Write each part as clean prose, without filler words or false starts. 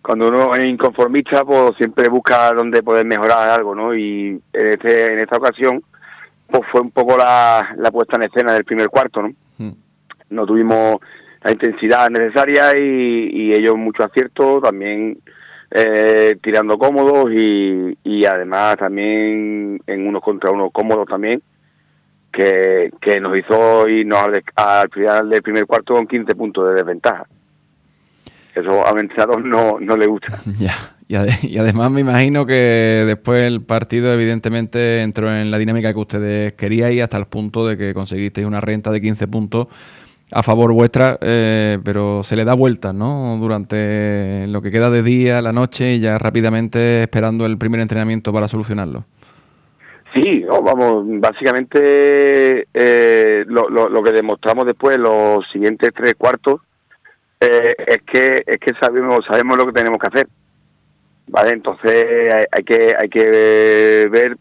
cuando uno es inconformista, pues siempre busca dónde poder mejorar algo, ¿no? Y en esta ocasión, pues fue un poco la puesta en escena del primer cuarto, ¿no? No tuvimos la intensidad necesaria y ellos mucho acierto, también tirando cómodos y además también en unos contra unos cómodos también, que nos hizo irnos al final del primer cuarto con 15 puntos de desventaja. Eso a un entrenador no le gusta. Ya. Y además me imagino que después el partido evidentemente entró en la dinámica que ustedes queríais hasta el punto de que conseguisteis una renta de 15 puntos a favor vuestra, pero se le da vueltas, ¿no? Durante lo que queda de día, la noche y ya rápidamente esperando el primer entrenamiento para solucionarlo. Sí, no, vamos, básicamente lo que demostramos después, los siguientes 3 cuartos, es que sabemos lo que tenemos que hacer, ¿vale? Entonces hay que ver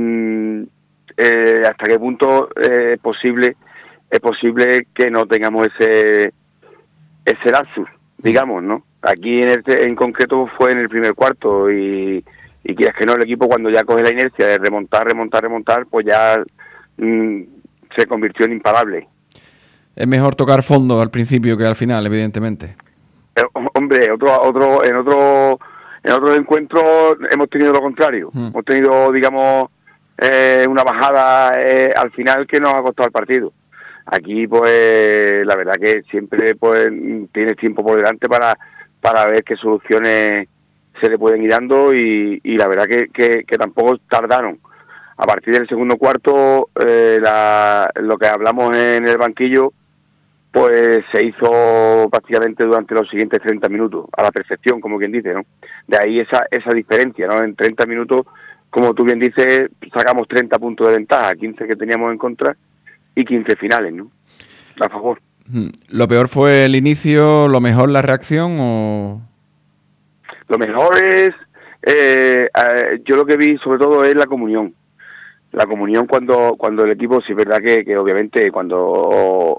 hasta qué punto es posible que no tengamos ese lapsus, digamos, ¿no? Aquí en concreto fue en el primer cuarto y quieras que no, el equipo cuando ya coge la inercia de remontar, pues ya se convirtió en imparable. Es mejor tocar fondo al principio que al final, evidentemente. Pero, hombre, en otros encuentros hemos tenido lo contrario. Hemos tenido, digamos, una bajada al final que nos ha costado el partido. Aquí, pues, la verdad que siempre pues tienes tiempo por delante para ver qué soluciones se le pueden ir dando y la verdad que tampoco tardaron. A partir del segundo cuarto, lo que hablamos en el banquillo, pues se hizo prácticamente durante los siguientes 30 minutos, a la perfección, como quien dice, ¿no? De ahí esa diferencia, ¿no? En 30 minutos, como tú bien dices, sacamos 30 puntos de ventaja, 15 que teníamos en contra y 15 finales, ¿no? A favor. ¿Lo peor fue el inicio, lo mejor la reacción o...? Lo mejor es, yo lo que vi sobre todo es la comunión. La comunión cuando el equipo, sí es verdad que obviamente cuando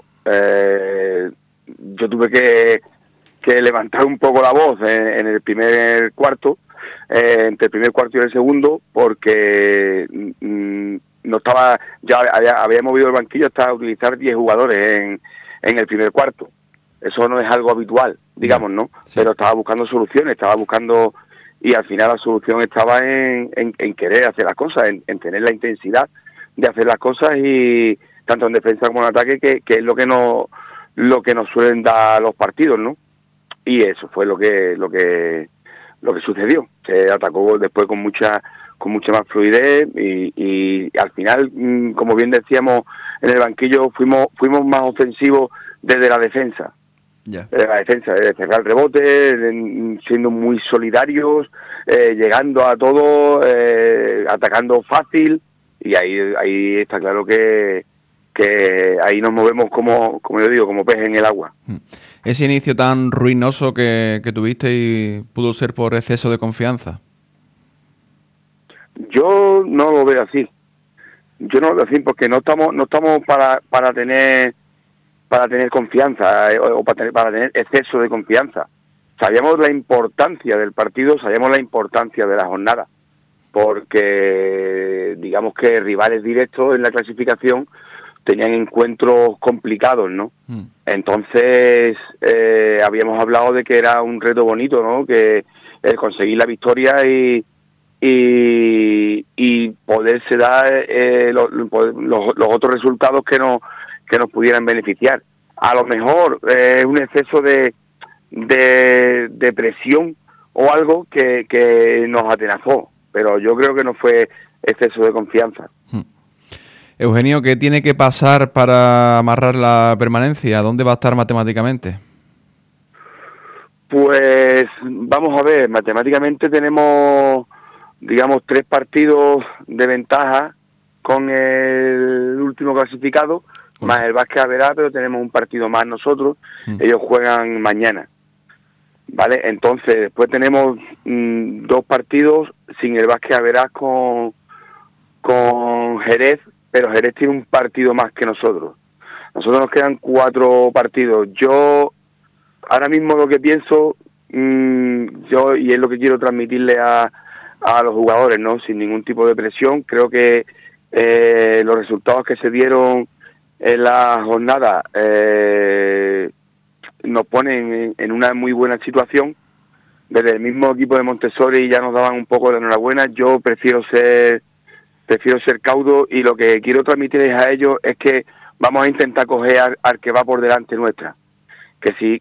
yo tuve que levantar un poco la voz en el primer cuarto, entre el primer cuarto y el segundo, porque no estaba, ya había movido el banquillo hasta utilizar 10 jugadores en el primer cuarto. Eso no es algo habitual, digamos, ¿no? Sí. Pero estaba buscando soluciones, y al final la solución estaba en querer hacer las cosas, en tener la intensidad de hacer las cosas, y tanto en defensa como en ataque, que es lo que nos suelen dar los partidos, ¿no? Y eso fue lo que sucedió. Se atacó después con mucha más fluidez y al final, como bien decíamos en el banquillo, fuimos más ofensivos desde la defensa. Yeah. La defensa, de cerrar el rebote, siendo muy solidarios, llegando a todo, atacando fácil, y ahí está claro que ahí nos movemos como yo digo, como pez en el agua. Ese inicio tan ruinoso que tuviste y pudo ser por exceso de confianza. Yo no lo veo así. Yo no lo veo así porque no estamos para tener confianza o para tener exceso de confianza. Sabíamos la importancia del partido, sabíamos la importancia de la jornada, porque digamos que rivales directos en la clasificación tenían encuentros complicados, ¿no? Entonces habíamos hablado de que era un reto bonito, ¿no? Que conseguir la victoria y poderse dar los otros resultados que nos pudieran beneficiar. A lo mejor es un exceso de presión o algo que nos atenazó, pero yo creo que no fue exceso de confianza. Eugenio, ¿qué tiene que pasar para amarrar la permanencia? ¿Dónde va a estar matemáticamente? Pues vamos a ver, matemáticamente tenemos, digamos, 3 partidos de ventaja con el último clasificado, más el Vázquez Averá, pero tenemos un partido más nosotros. Ellos juegan mañana, ¿vale? Entonces después tenemos 2 partidos sin el Vázquez Averá con Jerez, pero Jerez tiene un partido más que nosotros. Nosotros nos quedan 4 partidos. Yo ahora mismo lo que pienso, yo, y es lo que quiero transmitirle a los jugadores, ¿no? Sin ningún tipo de presión. Creo que los resultados que se dieron en la jornada nos ponen en una muy buena situación. Desde el mismo equipo de Montessori ya nos daban un poco de enhorabuena. Yo prefiero ser cauto, y lo que quiero transmitirles a ellos es que vamos a intentar coger al que va por delante nuestra. Que si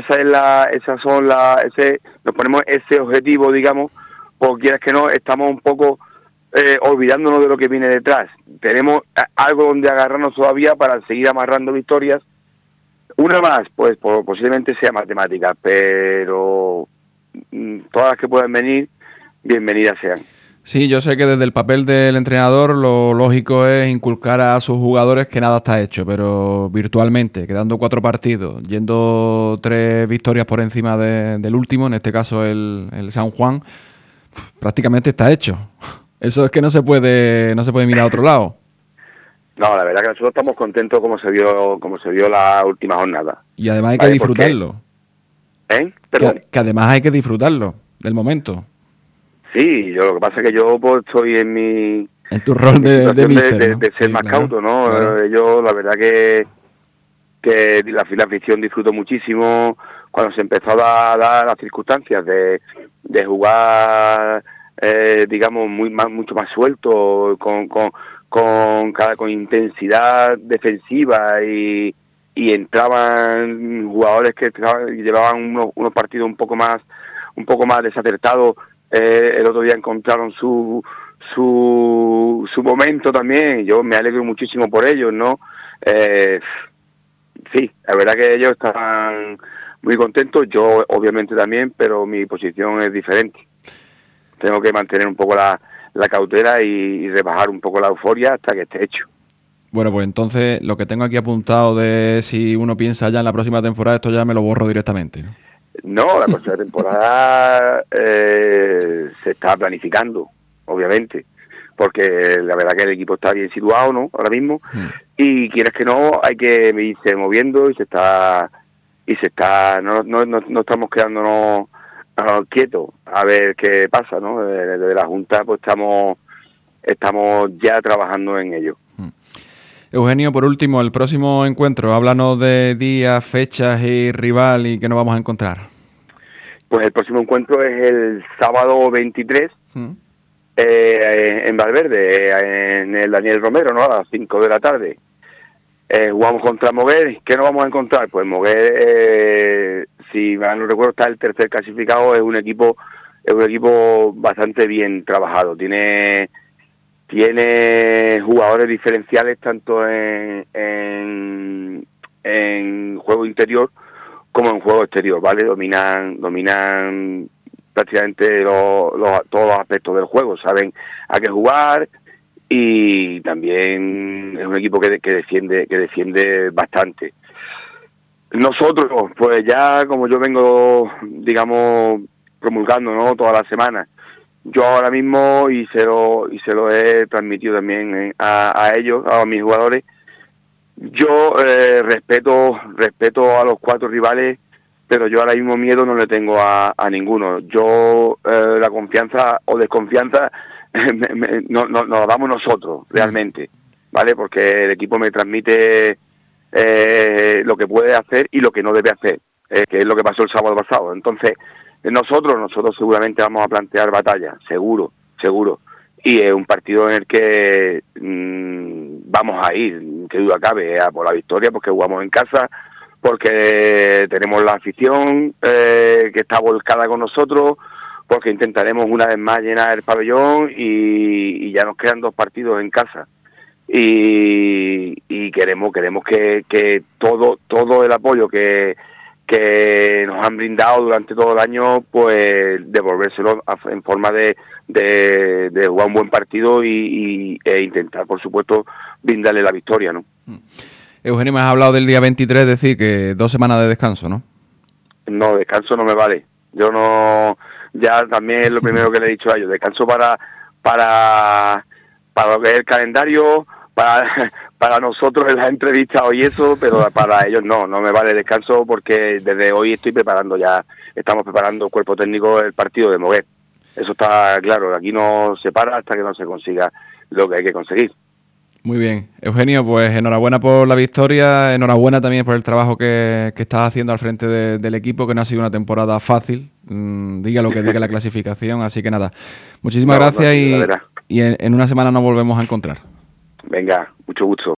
nos ponemos ese objetivo, digamos, pues quieras que no, estamos un poco olvidándonos de lo que viene detrás. Tenemos algo donde agarrarnos todavía para seguir amarrando victorias. Una más, pues posiblemente sea matemática, pero todas las que puedan venir, bienvenidas sean. Sí, yo sé que desde el papel del entrenador lo lógico es inculcar a sus jugadores que nada está hecho, pero virtualmente, quedando 4 partidos, yendo 3 victorias por encima del último, en este caso el San Juan, prácticamente está hecho. Eso es que no se puede mirar a otro lado. No, la verdad que nosotros estamos contentos como se vio la última jornada. Y además hay que disfrutarlo. ¿Perdón? Que además hay que disfrutarlo del momento. Sí, yo lo que pasa es que yo pues estoy en tu rol de míster, ¿no? de ser más cauto, ¿no? Claro. Yo la verdad que la afición disfrutó muchísimo cuando se empezó a dar las circunstancias de jugar, digamos, mucho más suelto, con intensidad defensiva, y entraban jugadores que llevaban unos partidos un poco más desacertados. El otro día encontraron su momento también. Yo me alegro muchísimo por ellos, ¿no? Sí, la verdad que ellos estaban muy contentos, yo obviamente también, pero mi posición es diferente. Tengo que mantener un poco la cautela y rebajar un poco la euforia hasta que esté hecho. Bueno, pues entonces lo que tengo aquí apuntado de si uno piensa ya en la próxima temporada, esto ya me lo borro directamente, ¿no? No, la próxima temporada se está planificando, obviamente, porque la verdad que el equipo está bien situado, ¿no? Ahora mismo, y quieres que no, hay que irse moviendo y se está, no estamos quedándonos quietos a ver qué pasa, ¿no? Desde la Junta pues estamos ya trabajando en ello. Eugenio, por último, el próximo encuentro, háblanos de días, fechas y rival y qué nos vamos a encontrar. Pues el próximo encuentro es el sábado 23 en Valverde, en el Daniel Romero, ¿no? A las 5 de la tarde. Jugamos contra Moguer. ¿Qué nos vamos a encontrar? Pues Moguer, si mal no recuerdo, está el tercer clasificado. Es un equipo bastante bien trabajado. Tiene jugadores diferenciales tanto en juego interior como en juego exterior, ¿vale? Dominan prácticamente todos los aspectos del juego, saben a qué jugar, y también es un equipo que defiende bastante. Nosotros, pues ya como yo vengo, digamos, promulgando, ¿no? Toda la semana, yo ahora mismo, y se lo he transmitido también a ellos, a mis jugadores, yo respeto a los 4 rivales, pero yo ahora mismo miedo no le tengo a ninguno. Yo la confianza o desconfianza nos la damos nosotros, realmente, ¿vale? Porque el equipo me transmite lo que puede hacer y lo que no debe hacer, que es lo que pasó el sábado pasado. Entonces, nosotros seguramente vamos a plantear batalla, seguro, y es un partido en el que vamos a ir, que duda cabe, a por la victoria, porque jugamos en casa, porque tenemos la afición que está volcada con nosotros, porque intentaremos una vez más llenar el pabellón, y ya nos quedan 2 partidos en casa, y queremos que todo el apoyo que nos han brindado durante todo el año, pues devolvérselo en forma de jugar un buen partido e intentar, por supuesto, brindarle la victoria, ¿no? Eugenio, me has hablado del día 23, es decir, que 2 semanas de descanso, ¿no? No, descanso no me vale. Yo no, ya también es lo primero que le he dicho a ellos, descanso para lo que es el calendario, para para nosotros en las entrevistas hoy eso, pero para ellos no me vale descanso porque desde hoy estamos preparando cuerpo técnico el partido de Moguer. Eso está claro, aquí no se para hasta que no se consiga lo que hay que conseguir. Muy bien. Eugenio, pues enhorabuena por la victoria, enhorabuena también por el trabajo que estás haciendo al frente del equipo, que no ha sido una temporada fácil, diga lo que diga la clasificación, así que nada, muchísimas gracias y en una semana nos volvemos a encontrar. Venga, mucho gusto.